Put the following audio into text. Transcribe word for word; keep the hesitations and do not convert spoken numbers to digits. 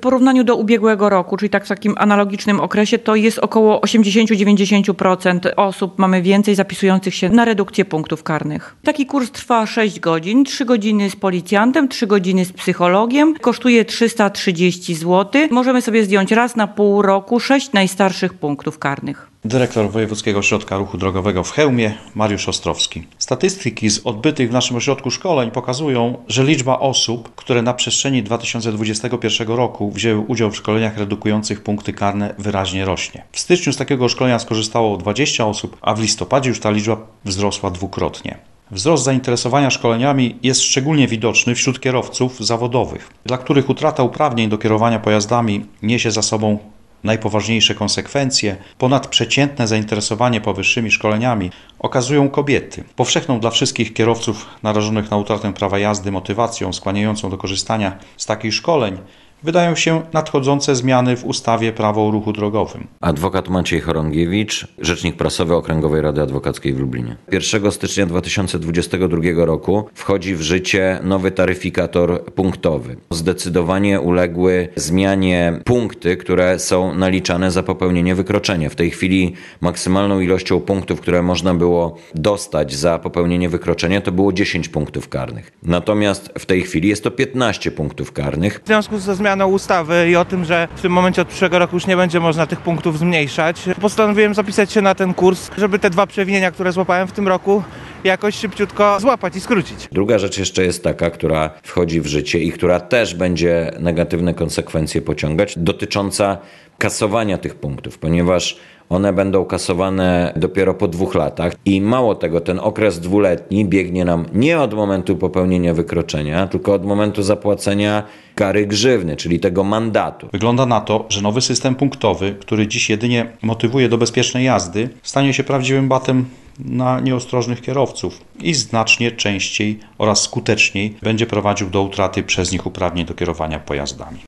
porównaniu do ubiegłego roku, czyli tak w takim analogicznym okresie, to jest około osiemdziesiąt do dziewięćdziesięciu procent osób mamy więcej zapisujących się na redukcję punktów karnych. Taki kurs trwa sześć godzin, trzy godziny z policjantem, trzy godziny z psychologiem. Kosztuje trzysta trzydzieści złotych. Możemy sobie zdjąć raz na pół roku sześć najstarszych punktów karnych. Dyrektor Wojewódzkiego Ośrodka Ruchu Drogowego w Chełmie, Mariusz Ostrowski. Statystyki z odbytych w naszym ośrodku szkoleń pokazują, że liczba osób, które na przestrzeni dwa tysiące dwudziestego pierwszego roku wzięły udział w szkoleniach redukujących punkty karne, wyraźnie rośnie. W styczniu z takiego szkolenia skorzystało dwadzieścia osób, a w listopadzie już ta liczba wzrosła dwukrotnie. Wzrost zainteresowania szkoleniami jest szczególnie widoczny wśród kierowców zawodowych, dla których utrata uprawnień do kierowania pojazdami niesie za sobą najpoważniejsze konsekwencje. Ponadprzeciętne zainteresowanie powyższymi szkoleniami okazują kobiety. Powszechną dla wszystkich kierowców narażonych na utratę prawa jazdy motywacją skłaniającą do korzystania z takich szkoleń wydają się nadchodzące zmiany w ustawie Prawo o ruchu drogowym. Adwokat Maciej Chorągiewicz, rzecznik prasowy Okręgowej Rady Adwokackiej w Lublinie. pierwszego stycznia dwa tysiące dwudziestego drugiego roku wchodzi w życie nowy taryfikator punktowy. Zdecydowanie uległy zmianie punkty, które są naliczane za popełnienie wykroczenia. W tej chwili maksymalną ilością punktów, które można było dostać za popełnienie wykroczenia, to było dziesięć punktów karnych. Natomiast w tej chwili jest to piętnaście punktów karnych. W związku ze zmianą ustawy i o tym, że w tym momencie od przyszłego roku już nie będzie można tych punktów zmniejszać, postanowiłem zapisać się na ten kurs, żeby te dwa przewinienia, które złapałem w tym roku, jakoś szybciutko złapać i skrócić. Druga rzecz jeszcze jest taka, która wchodzi w życie i która też będzie negatywne konsekwencje pociągać, dotycząca kasowania tych punktów, ponieważ one będą kasowane dopiero po dwóch latach i mało tego, ten okres dwuletni biegnie nam nie od momentu popełnienia wykroczenia, tylko od momentu zapłacenia kary grzywny, czyli tego mandatu. Wygląda na to, że nowy system punktowy, który dziś jedynie motywuje do bezpiecznej jazdy, stanie się prawdziwym batem na nieostrożnych kierowców i znacznie częściej oraz skuteczniej będzie prowadził do utraty przez nich uprawnień do kierowania pojazdami.